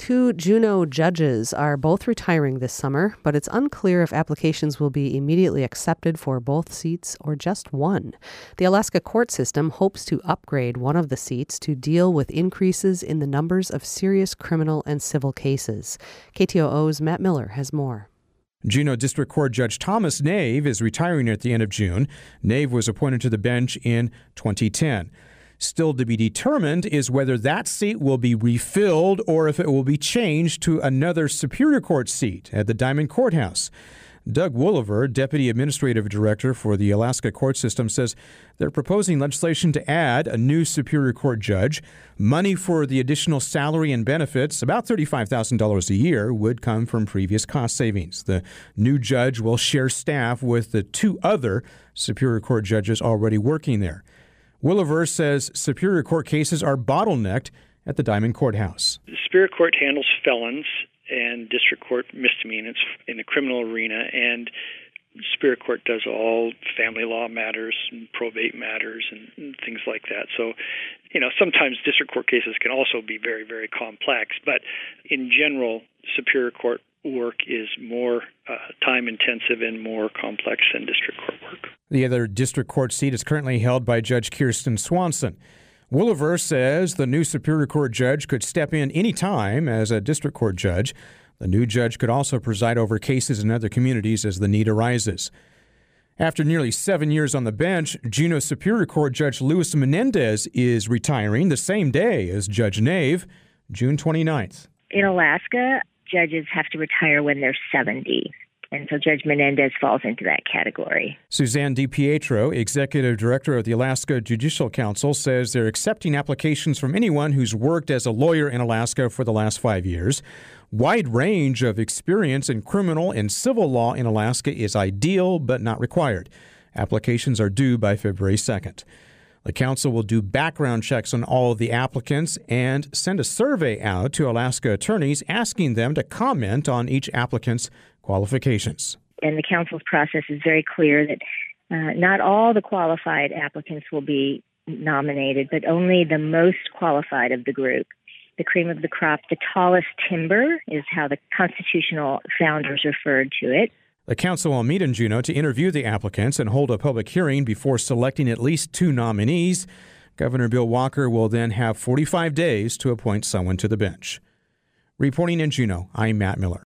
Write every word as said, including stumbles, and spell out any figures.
Two Juneau judges are both retiring this summer, but it's unclear if applications will be immediately accepted for both seats or just one. The Alaska court system hopes to upgrade one of the seats to deal with increases in the numbers of serious criminal and civil cases. K T O O's Matt Miller has more. Juneau District Court Judge Thomas Nave is retiring at the end of June. Nave was appointed to the bench in twenty ten. Still to be determined is whether that seat will be refilled or if it will be changed to another Superior Court seat at the Diamond Courthouse. Doug Wooliver, Deputy Administrative Director for the Alaska court system, says they're proposing legislation to add a new Superior Court judge. Money for the additional salary and benefits, about thirty-five thousand dollars a year, would come from previous cost savings. The new judge will share staff with the two other Superior Court judges already working there. Wooliver says Superior Court cases are bottlenecked at the Diamond Courthouse. The Superior Court handles felons and District Court misdemeanors in the criminal arena, and Superior Court does all family law matters and probate matters and, and things like that. So, you know, sometimes District Court cases can also be very, very complex, but in general, Superior Court work is more uh, time-intensive and more complex than District Court work. The other District Court seat is currently held by Judge Kirsten Swanson. Wooliver says the new Superior Court judge could step in any time as a District Court judge. The new judge could also preside over cases in other communities as the need arises. After nearly seven years on the bench, Juneau Superior Court Judge Luis Menendez is retiring the same day as Judge Nave, June twenty-ninth. In Alaska, judges have to retire when they're seventy. And so Judge Menendez falls into that category. Suzanne DiPietro, Executive Director of the Alaska Judicial Council, says they're accepting applications from anyone who's worked as a lawyer in Alaska for the last five years. Wide range of experience in criminal and civil law in Alaska is ideal but not required. Applications are due by February second. The council will do background checks on all of the applicants and send a survey out to Alaska attorneys asking them to comment on each applicant's qualifications. And the council's process is very clear that uh, not all the qualified applicants will be nominated, but only the most qualified of the group. The cream of the crop, the tallest timber, is how the constitutional founders referred to it. The council will meet in Juneau to interview the applicants and hold a public hearing before selecting at least two nominees. Governor Bill Walker will then have forty-five days to appoint someone to the bench. Reporting in Juneau, I'm Matt Miller.